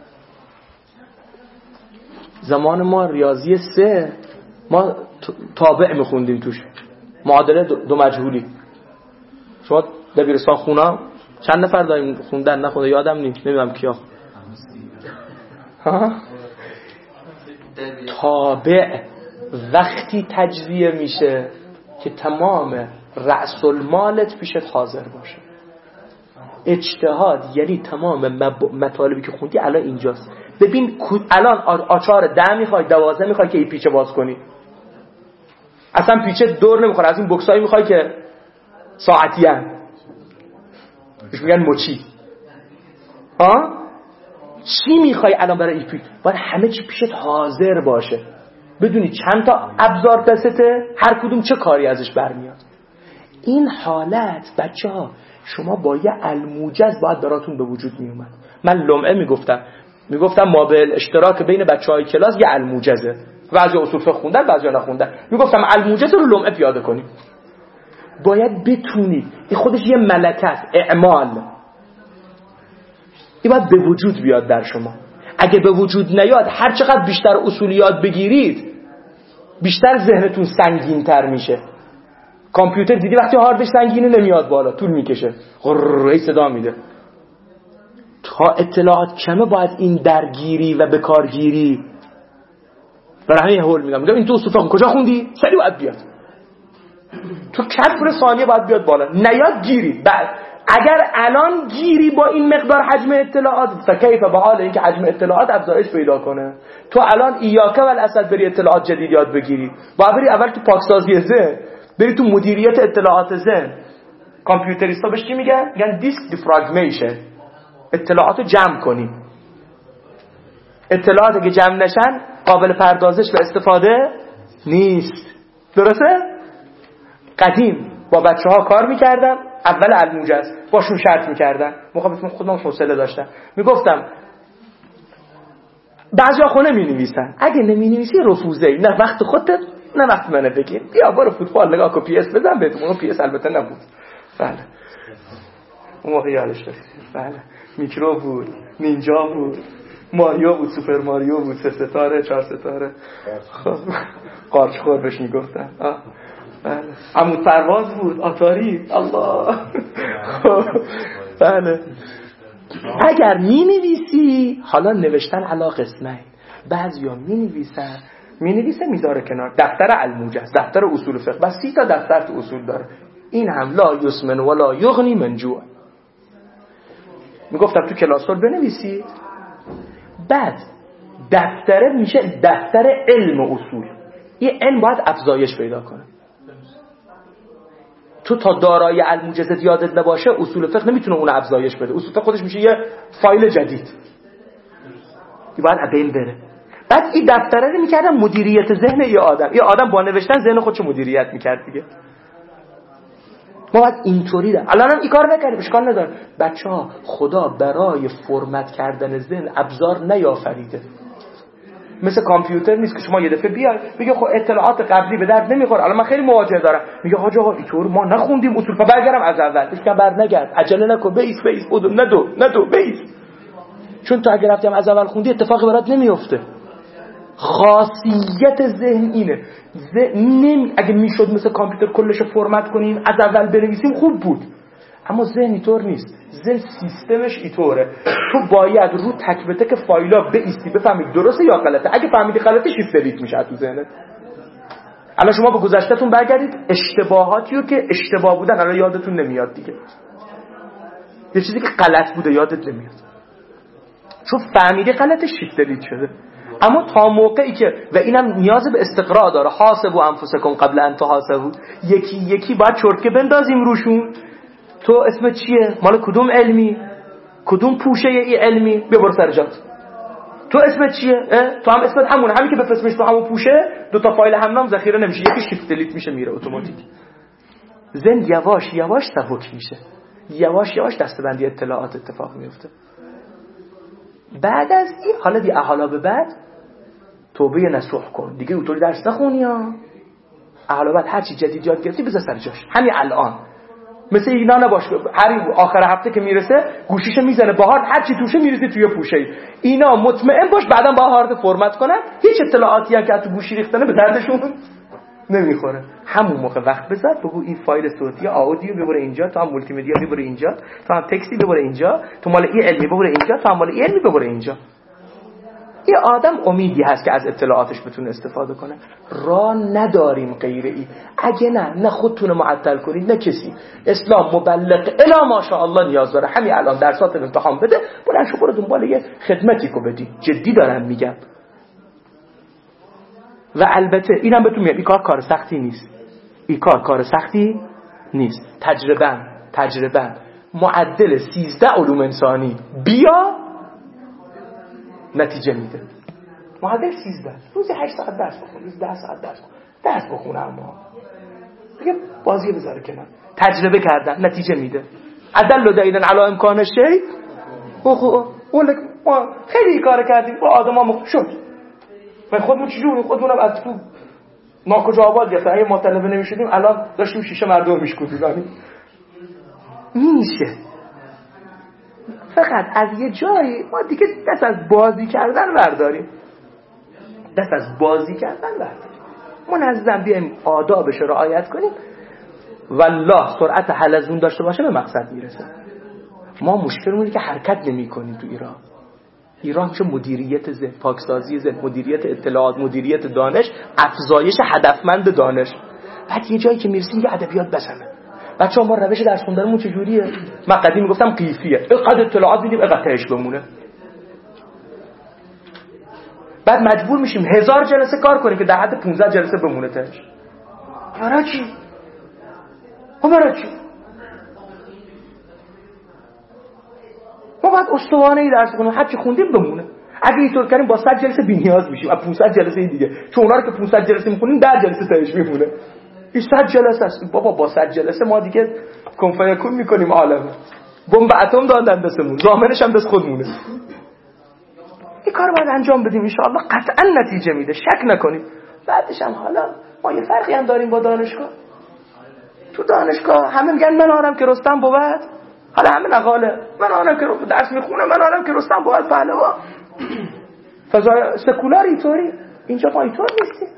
زمان ما ریاضی سه ما تابع میخوندیم توش، معادله دو مجهولی. شما دبیرستان خونا چند نفر داریم خوندن نخونده یادم نیست، نمیدونم کیا. ها تابع وقتی تجزیه میشه که تمام رأس المالت پیشت حاضر باشه. اجتهاد یعنی تمام مطالبی که خوندی الان اینجاست. ببین الان آچار ده میخوای دوازده میخوای که این پیچه باز کنی، اصلا پیچه دور نمیخوره. از این بکسایی میخوای که ساعتی هم بهش میگن مچی. آه؟ چی میخوای الان برای این پیچه؟ باید همه چی پیشت حاضر باشه، بدونی چند تا ابزار دسته، هر کدوم چه کاری ازش برمیاد. این حالت بچه ها شما با یه الموجز باید براتون به وجود میومد. من لمعه میگفتم میگفتم ما به اشتراک بین بچه های کلاس یه الموجزه، بعضی اصول فقه خوندن بعضی نخوندن. میگفتم الموجز رو لمعه پیاده کنیم. باید بتونید، این خودش یه ملکه است، اعمال، این باید به وجود بیاد در شما. اگه به وجود نیاد هر چقدر بیشتر اصولیات بگیرید بیشتر ذهنتون سنگین تر میشه. کامپیوتر دیدی وقتی هاردش سنگینه نمیاد بالا، طول میکشه، غرره صدا میده. تا اطلاعات کمه باید این درگیری و بکارگیری. برای همین هول میگم میگم این تو اصول فقه کجا خوندی؟ سری باید بیاد تو کسر ثانیه باید بیاد بالا. نیاد گیری. بعد اگر الان گیری با این مقدار حجم اطلاعات، فکیف به حال اینکه حجم اطلاعات افزایش پیدا کنه. تو الان ایاکه والاسد بری اطلاعات جدید یاد بگیری، باید بری اول تو پاکسازی ذهن، بری تو مدیریت اطلاعات ذهن. کامپیوتریستا بهش چی میگن؟ میگن دیسک دیفراگمیشن، اطلاعاتو جمع کنی. اطلاعاتی که جمع نشن قابل پردازش و استفاده نیست. درسته؟ قدیم با بچه ها کار میکردم، اول الموجز باشون شرط میکردم، مخابطون خودم حوصله داشتم، میگفتم بعضی ها خونه مینویسن، اگه نمینویسی رفوزه، نه وقت خودت نه وقت منه بگیر، بیا برو فوتبال نگاه کن، پی اس بزن بهتون. اون پی اس البته نبود، بله اون موقع یادش دارید، بله میکرو بود، نینجا بود، ماریو بود، سوپر ماریو بود، سه ستاره چهار ستاره، خب قارچ خور بهش میگفتن. آه بله عمود پرواز بود، آتاری، الله. بله اگر می نویسی، حالا نوشتن علا قسمه، بعضیا می نویسن می نویسه میذاره کنار دفتر الموجز، دفتر اصول فقه، بس سی تا دفتر تو اصول داره. این هم لا یسمن ولا یغنی من جوع. میگفتم تو کلاس رو بنویسی، بعد دفتره میشه دفتر علم اصول. این علم باید افزایش پیدا کنه. تو تا دارای الموجز یادت نباشه اصول فقه نمیتونه اون افزایش بده. اصول فقه خودش میشه یه فایل جدید، این باید ابین بره. بعد این دفتره رو میکردن مدیریت ذهن یه آدم. یه آدم با نوشتن ذهن خودشو مدیریت میکرد دیگه. ما باید اینطوری ده. الان هم این کار نکردیم، اشکال نداره. بچه ها خدا برای فرمت کردن ذهن ابزار نیافریده. مثل کامپیوتر نیست که شما یه دفعه بیای بگی خب اطلاعات قبلی به درد نمیخوره. الان من خیلی مواجهه دارم، میگه حاج آقا اینطور ما نخوندیم اصول، برگردم از اول. بهش میگم بر نگرد، عجله نکن، بیس بیس بدو ندو ندو بیس. چون تو اگر رفتم از اول خوندی اتفاقی برات نمیفته. خاصیت ذهن اینه. ذهن اگه میشد مثل کامپیوتر کلش فرمت کنیم از اول بنویسیم خوب بود، اما ذهن اینطور نیست. ذهن سیستمش اینطوره، تو باید رو تک به تک فایلا بایستی بفهمید درسته یا غلطه. اگه فهمیدی غلطه شیفت دلیت میشه تو ذهنت. الان شما به گذشتهتون برگردید، اشتباهاتیو که اشتباه بودن الان یادتون نمیاد دیگه. یه چیزی که غلط بوده یادت نمیاد، چون فهمیدی غلطه شیفت دلیت شده. اما تا موقعی که، و اینم نیاز به استقراء داره، حاسبوا انفسکم قبل ان تحاسبوا، یکی یکی باید چرتکه بندازیم روشون. تو اسمت چیه؟ مال کدوم علمی؟ کدوم پوشه ای علمی؟ بیا برو سر جات. تو اسمت چیه؟ تو هم اسمت همونه، همین که بفرستیمش تو همون پوشه، دو تا فایل همنام ذخیره نمیشه، یکی شیفت دلیت میشه میره اتوماتیک. ذهن یواش یواش سبک میشه، یواش یواش دسته‌بندی اطلاعات اتفاق میفته. بعد از این حالا دی احالا به بعد توبه نصوح کن دیگه، اونطوری درس نخونی ها. احالا بعد هر چی جدید یاد گرفتی بذار سر جاش همین الان. مثل اینا نباش هر آخر هفته که میرسه گوشیشو میزنه با هارد، هر چی توشه میرسه توی پوشه. اینا مطمئن باش بعداً با هارد فرمت کنن، هیچ اطلاعاتی هم که تو گوشی ریختنه به دردشون نمیخوره. همون موقع وقت بذار بگو این فایل صوتی آدیو ببر اینجا، تو هم مولتی مدیا ببر اینجا، تو هم تکستی ببر اینجا، تو مال این علمی ببر اینجا، تو هم مال این علمی ببر اینجا. این آدم امیدی هست که از اطلاعاتش بتونه استفاده کنه. راه نداریم غیر این. اگه نه نه خودتون معطل کنید نه کسی. اسلام مبلغ الا ماشاءالله نیاز داره. همین الان درسات امتحان بده، بلند شو برو دنبال یه خدمتی کو بدی. جدی دارم میگم. و البته اینم بهتون میگم این کار کار سختی نیست. این کار کار سختی نیست. تجربه تجربه معدل سیزده علوم انسانی بیا نتیجه میده. معدل سیزده روزی هشت ساعت درس بخون، روزی ده ساعت درس بخون، درس بخونه اما دیگه بازی بذاره کنار. تجربه کردن نتیجه میده. عدل دلیلن علی امکان شی بخو اون ما خیلی کار کردیم با آدما شد. من خودمون چجوری خودمونم از تو ما کجا آباد گفتم اگه ما طلبه نمیشدیم الان داشتیم شیشه مردم میشکوندیم. میشه فقط از یه جایی ما دیگه دست از بازی کردن برداریم. دست از بازی کردن برداریم. منظم بیایم آدابش رو رعایت کنیم. والله سرعت حلزون داشته باشه به مقصد میرسه. ما مشکلمونه که حرکت نمی کنیم تو ایران. ایران چه مدیریت ذهن، پاکسازی ذهن، مدیریت اطلاعات، مدیریت دانش، افزایش هدفمند دانش. بعد یه جایی که میرسیم یه ادبیات بزنه. بچه‌ها ما روش درس خوندنمون چجوریه؟ من قدیم میگفتم قیفیه. اینقدر اطلاعات میدیم اینقدر تهش بمونه. بعد مجبور میشیم هزار جلسه کار کنیم که در حد پانزده جلسه بمونه تهش. برای چی؟ خب برای چی؟ ما باید استوانه ای درس کنیم، هر چی خوندیم بمونه. اگه اینطور کردیم با صد جلسه بی‌نیاز میشیم، از پانصد جلسه دیگه. چون اونا رو که پانصد جلسه میخونیم ده جلسه تهش میمونه. این صد جلسه است. بابا با صد جلسه ما دیگه کنفیکون میکنیم عالم. بمب اتم دادن دستمون، ضامنش هم دست خودمونه. این کار باید انجام بدیم ان شاء الله قطعا نتیجه میده، شک نکنید. بعدش هم حالا ما یه فرقی هم داریم با دانشگاه. تو دانشگاه همه میگن من آرام که رستم بود. حالا همه نقاله من آرام که درس میخونه، من آرام که رستم بود پهلوان. فضای سکولاری طوری. اینجا ما اینطور نیستیم.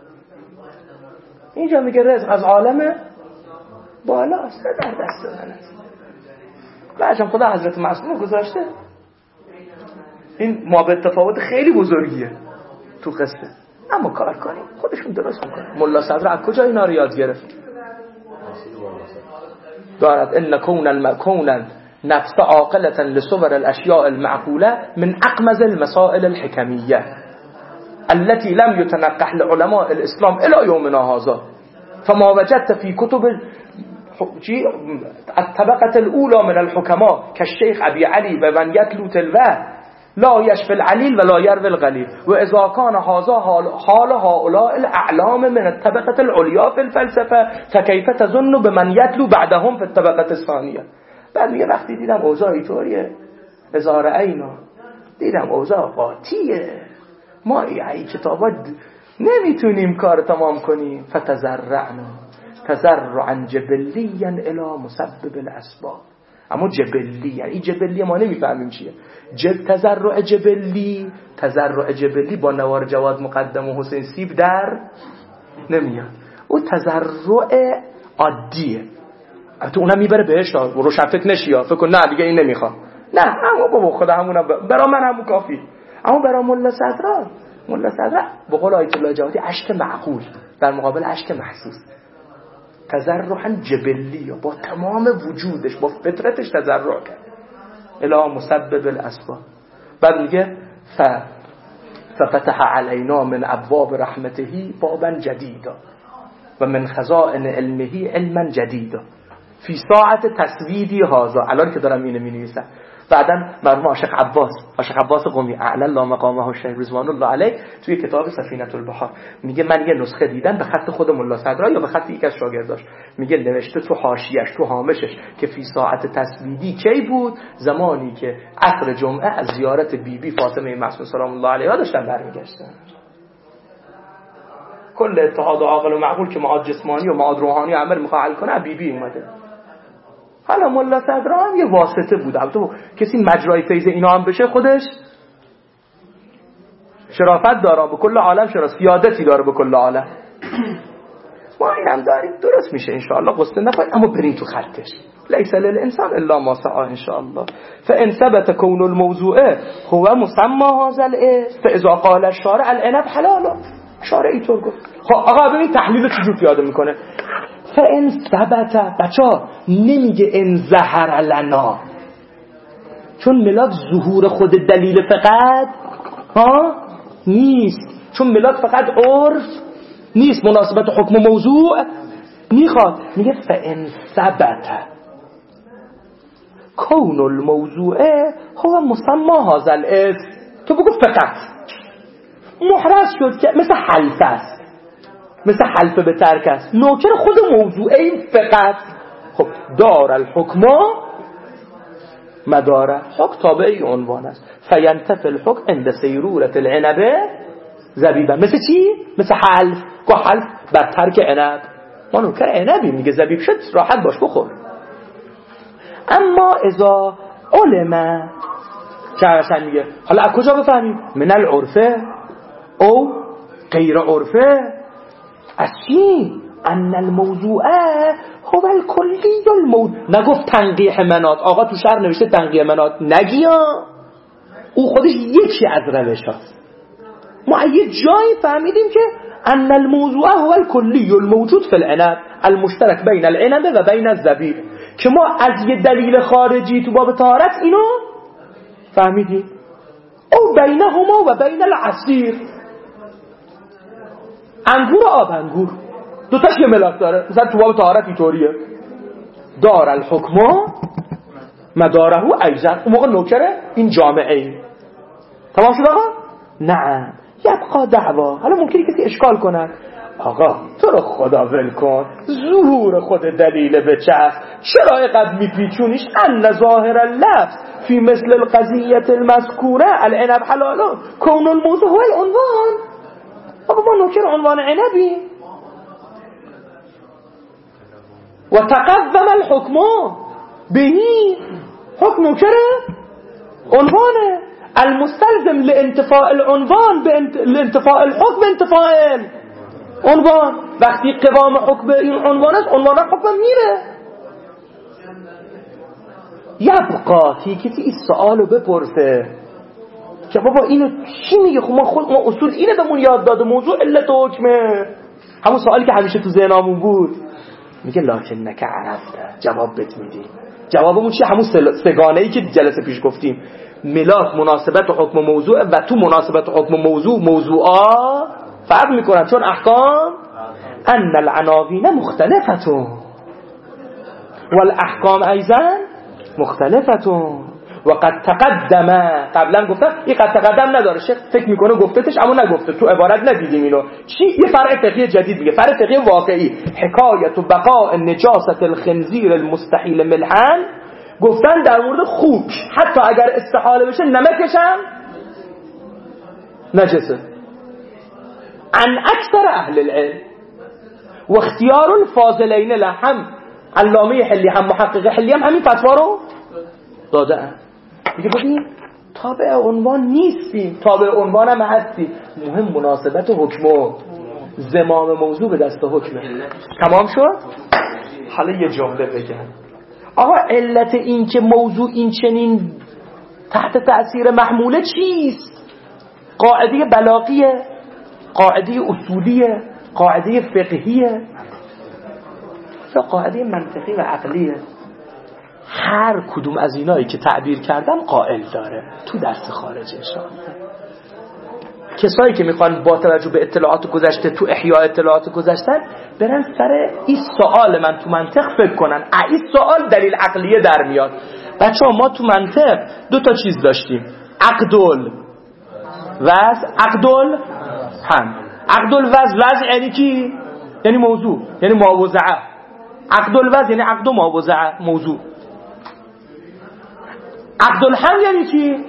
اینجا میگه رزق از عالم بالاست، در دست من است. بعدم خدا حضرت معصوم گذاشته. این ما به تفاوت خیلی بزرگیه تو قصه. اما کار کنیم خودشون درست میکنن. ملا صدر از کجا اینا رو یاد گرفت؟ دارد ان کون المکون نفس عاقلة لصور الاشیاء المعقوله من اقمز المسائل الحکمیه التي لم يتنقح لعلماء الاسلام الى يومنا هذا فما وجدت في كتب الطبقة الاولى من الحكماء كالشيخ ابي علي بمن يتلو تلوه لا يشفي العليل ولا يروي الغليل واذا كان هذا حال هؤلاء الاعلام من الطبقة العليا في الفلسفه فكيف تظن بمن يتلو بعدهم في الطبقة الثانيه. بعد میگه وقتی دیدم اوضاع اینطوریه هزار عینا دیدم اوضاع قاطیه ما این کتابا نمیتونیم کار تمام کنیم فتزرعنا تزرعا جبليا الى مسبب الاسباب. اما جبلی یعنی این جبلی ما نمیفهمیم چیه. جب تزرع جبلی تزرع جبلی با نوار جواد مقدم و حسین سیب در نمیاد. او تزرع عادیه. البته اونم میبره بهش روشن فکر نشیا فکر کن نه دیگه این نمیخوام. نه اما بابا خدا همونم برا من همون کافی. اما برا ملا صدرا ملا صدرا به قول آیت الله جوادی اشک معقول در مقابل اشک محسوس. تزرعا جبلی با تمام وجودش با فطرتش تزرع کرد الی مسبب الاسباب. بعد میگه ف ففتح علینا من ابواب رحمته بابا جدیدا و من خزائن علمه علما جدیدا فی ساعت تسویدی هذا. الان که دارم اینو می‌نویسم بعداً مرحوم عاشق عباس عاشق عباس قمی اعلی الله مقامه الشیخ رضوان الله علیه توی کتاب سفینه البحار میگه من یه نسخه دیدم به خط خود ملا صدرا یا به خط یک از شاگرداش. میگه نوشته تو حاشیه‌اش تو هامشش که فی ساعت تسویدی کی بود؟ زمانی که عصر جمعه از زیارت بیبی بی فاطمه معصومه سلام الله علیها داشتن برمیگشتن. کل اتحاد عاقل و معقول که معاد جسمانی و معاد روحانی عمل مخالف کنه بیبی بی اومده. حالا ملا صدرا هم یه واسطه بود. البته کسی مجرای فیض اینا هم بشه خودش شرافت داره به کل عالم، شرافت سیادتی داره به کل عالم. ما این هم داریم درست میشه ان شاء الله. قصه نخواهید اما بریم تو خطش. لیس للانسان الا ما سعى ان شاء الله. فان ثبت كون الموضوع هو مسمى هذا الاسم فاذا قال الشارع العنب حلال، شارع اینطور گفت. خب آقا ببین تحلیل چجور پیاده میکنه. فان ثبت، بچا نمیگه ان ظهر لنا، چون ملاک ظهور خود دلیل فقط ها نیست، چون ملاک فقط عرف نیست، مناسبت حکم و موضوع میخواد. میگه فان ثبت کون الموضوع هو مسمى هذا الاسم، تو بگو فقط محرز شد که مثل حلف است، مثل حلف به ترک است، نوکر خود موضوع این فقط. خب دار الحکم مداره، حکم تابعی عنوان است. فینتفی الحکم عند سیرورة العنب زبیبا، مثل چی؟ مثل حلف، که حلف بر ترک عنب، ما نوکر عنبی میگه زبیب شد راحت باش بخور. اما اذا علم چرشن میگه حالا از کجا بفهمیم؟ من العرفه او غیر عرفه. از چی؟ ان الموضوع هو الکلی الموضوع. نگفت تنقیح منات، آقا تو شرح نوشته تنقیح منات، نگیا او خودش یکی از روش هاست. ما یه جایی فهمیدیم که ان الموضوع هو الکلی الموجود فی العنب المشترک بین العنب و بین الزبیب، که ما از یه دلیل خارجی تو باب طهارت اینو فهمیدیم. او بینهما و بین العصیر، انگور و آب انگور دوتاش یه ملاک داره، مثلا تو باب طهارت اینطوریه. دار الحکم مداره ایزن، اون موقع نوکره این جامعه ای. تمام شد آقا؟ نه یبقا دعوا. حالا ممکنه کسی اشکال کنه، آقا تو رو خدا ول کن، ظهور خود دلیل به چه، چرا اینقدر میپیچونیش؟ ان ظاهر اللفظ فی مثل القضیه المذکوره العنب حلال کون الموضوع هو العنوان. آقا ما نوکر عنوان عنبی و تقدم الحکم بهی، حکم نوکره عنوانه المستلزم لانتفاء العنوان لانتفاء الحكم انتفاء العنوان. وقتی قوام حکم این عنوان است، عنوان حکم میره. یبقا فی کسی این سوالو بپرسه که بابا اینو چی میگه؟ خب ما خود ما اصول اینه بهمون یاد داده، موضوع علت حکمه، همون سوالی که همیشه تو ذهنمون بود. میگه لکن نک عرفته، جواب بهت میدی. جوابمون چیه؟ همون سگانه ای که جلسه پیش گفتیم، ملاک مناسبت و حکم و موضوع، و تو مناسبت و حکم و موضوع موضوعا فرق میکنن، چون احکام ان العناوین مختلفتون والاحکام ایضا مختلفتون. و قد تقدم، قبلا گفتم این قد تقدم نداره، شیخ فکر میکنه گفتتش اما نگفته، تو عبارت ندیدیم اینو. چی؟ یه فرق فقهی جدید میگه، فرق فقهی واقعی. حکایت و بقاء نجاست الخنزیر المستحیل ملحن، گفتن در مورد خوک حتی اگر استحاله بشه نمکش هم نجسه. عن اکثر اهل العلم و اختیار الفاضلین لهم، علامه حلی هم محقق حلی هم همین فتوا رو داده ام. میگه ببین تابع عنوان نیستی، تابع عنوان هم هستی، مهم مناسبت حکم و زمام موضوع به دست حکمه. تمام شد؟ حالا یه جمله بگم. آقا علت این که موضوع این چنین تحت تأثیر محموله چیست؟ قاعده بلاغیه، قاعده اصولیه، قاعده فقهیه یا قاعده منطقی و عقلیه؟ هر کدوم از اینایی که تعبیر کردم قائل داره تو درس خارجه. اشاره کسایی که میخوان با توجه به اطلاعات گذشته تو احیاء اطلاعات گذشتن برن سر این سوال من تو منطق فکر کنن، این سوال دلیل عقلیه در میاد. بچه ها ما تو منطق دو تا چیز داشتیم، عقدل وضع، عقدل هم. عقدل وضع، وضع یعنی کی؟ یعنی موضوع، یعنی مواضعه. عقدل وضع یعنی عقد و مواضعه، موضوع. عقدل هم یعنی چی؟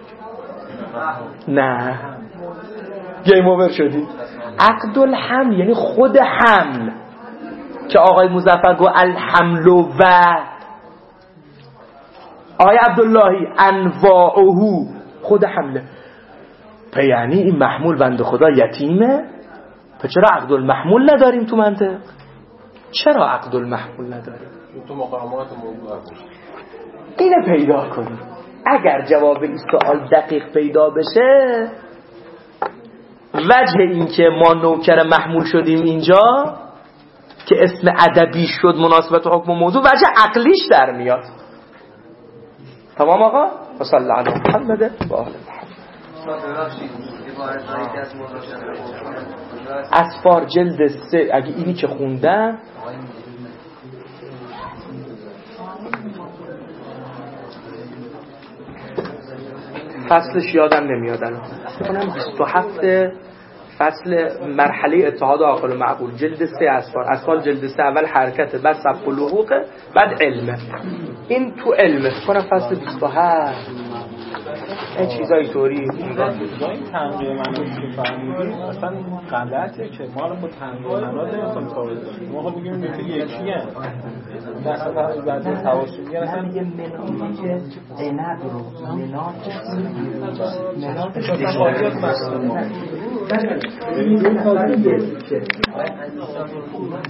نه گیم اوور شدی. عقدل هم یعنی خود حمل، که آقای مظفر گو الحمل و آقای عبداللهی انواعه، خود حمله. پس یعنی این محمول بنده خدا یتیمه، پس چرا عقدل محمول نداریم تو منطق؟ چرا عقدل محمول نداریم؟ تو مقامات موضوع اینه پیدا کنی. اگر جواب این سوال دقیق پیدا بشه، وجه این که ما نوکر محمول شدیم اینجا که اسم ادبی شد مناسبت حکم موضوع، وجه عقلیش در میاد. تمام آقا؟ و صلی الله علی محمد و آل محمد. اسفار جلد سه، اگه اینی که خوندم فصلش یادم نمیاد الان، کنم بیست و هفت فصل مرحله اتحاد عاقل و معقول، جلد سه اسفار. اسفار جلد سه اول حرکت، بعد سبق و لحوقه، بعد علمه. این تو علمه، کنم فصل بیست و هفت. این چیزایی طوری این تنقیه مناط که فهمیدیم اصلا غلطه که ما رو با تنقیه مناط نمی‌خوایم کار کنیم. ما خب میگیم که یکی ان مثلا بعضی بعضی تواسطی میگن اصلا میگه مناط عنب رو مناط مناط تفاوت مثلا